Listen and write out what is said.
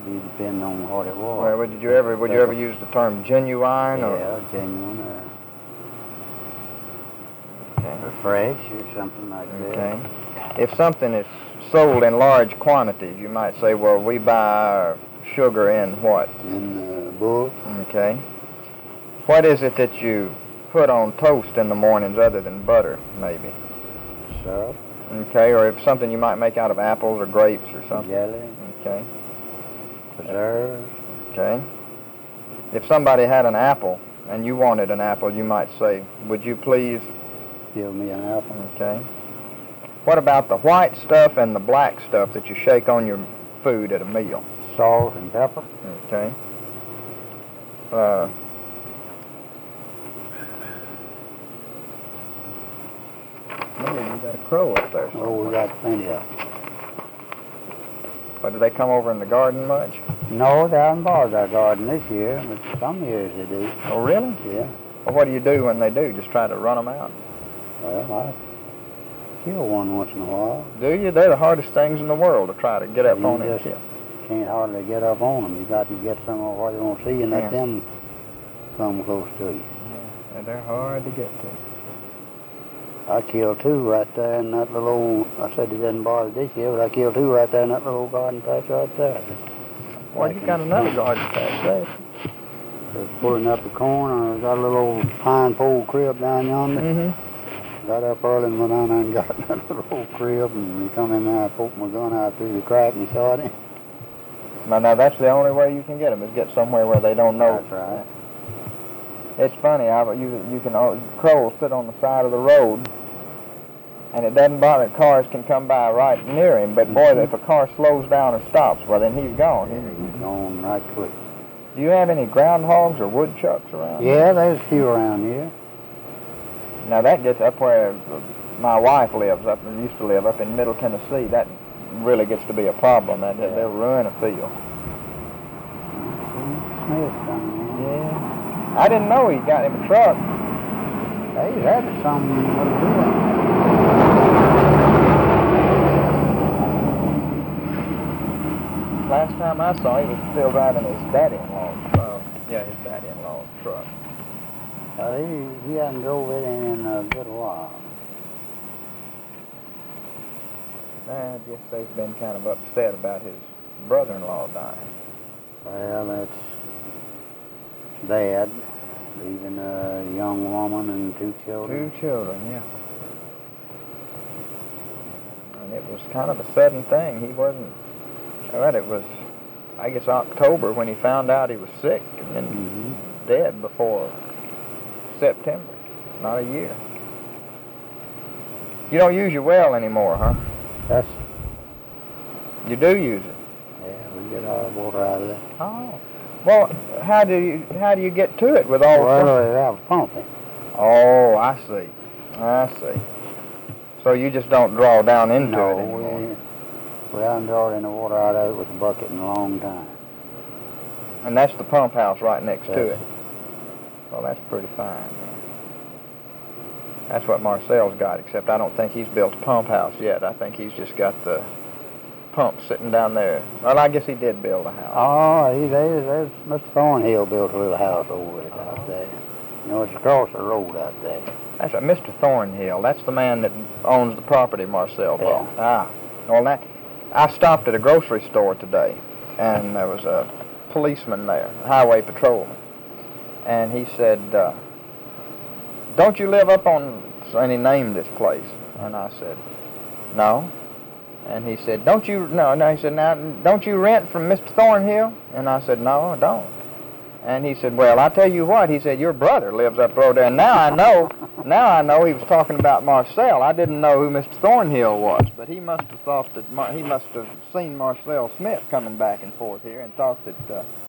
be depending on what it was. Well, would you ever use the term genuine or? Yeah, genuine Okay. or fresh or something like Okay. If something is sold in large quantities, you might say, well, we buy our sugar in what? In bulk. Okay. What is it that you put on toast in the mornings other than butter, maybe? Syrup. Okay, or if something you might make out of apples or grapes or something. Jelly. Okay. Preserves. Okay. If somebody had an apple and you wanted an apple, you might say, would you please? Give me an apple. Okay. What about the white stuff and the black stuff that you shake on your food at a meal? Salt and pepper. Okay. Maybe you got a crow up there. Oh, we got plenty of them. But do they come over in the garden much? No, they haven't bothered our garden this year, but some years they do. Oh, really? Yeah. Well, what do you do when they do? Just try to run them out? Well, I kill one once in a while. Do you? They're the hardest things in the world to try to get up on and kill. Can't hardly get up on them. You got to get some of what you want to see and let them come close to you. Yeah, and they're hard to get to. I killed two right there in that little old, I said it didn't bother this year, but I killed two right there in that little old garden patch right there. Well, you got another garden patch there. I was pulling up the corn, and I got a little old pine pole crib down yonder. Mm-hmm. Got up early and went down there and got that little old crib, and we come in there, I poked my gun out through the crack and shot it. Now that's the only way you can get them, is get somewhere where they don't know. That's right. It's funny, crows sit on the side of the road, and it doesn't bother, cars can come by right near him, but boy, if a car slows down or stops, well then he's gone. He's gone right quick. Do you have any groundhogs or woodchucks around? Yeah, there's a few around here. Now that gets up where my wife lives, used to live up in Middle Tennessee. That really gets to be a problem. They'll ruin a field. Smith down there. Yeah. I didn't know he got him a truck. He's having something to do. Last time I saw him, he was still driving his daddy-in-law's truck. He hasn't drove it in a good while. I guess they've been kind of upset about his brother-in-law dying. Well, that's bad, leaving a young woman and two children. 2 children, yeah. And it was kind of a sudden thing. He wasn't, well, it was, I guess, October when he found out he was sick, and then dead before September, not a year. You don't use your well anymore, huh? You do use it? Yeah, we get our water out of it. Oh. Well, how do you get to it with all the... Well, we have pumping. Oh, I see. So you just don't draw down into it anymore? No, we haven't drawn any water out of it with a bucket in a long time. And that's the pump house right next to it? Well, that's pretty fine, man. That's what Marcel's got, except I don't think he's built a pump house yet. I think he's just got the pump sitting down there. Well, I guess he did build a house. Oh, there's Mr. Thornhill built a little house over it out there. You know, it's across the road out there. That's right, Mr. Thornhill. That's the man that owns the property Marcel bought. Yeah. Well, I stopped at a grocery store today, and there was a policeman there, a highway patrolman, and he said, don't you live up on, and he named this place, and I said, no. And he said, no, he said, now, don't you rent from Mr. Thornhill? And I said, no, I don't. And he said, well, I tell you what, he said, your brother lives up the road there. And now I know he was talking about Marcel. I didn't know who Mr. Thornhill was, but he must have thought that, he must have seen Marcel Smith coming back and forth here and thought that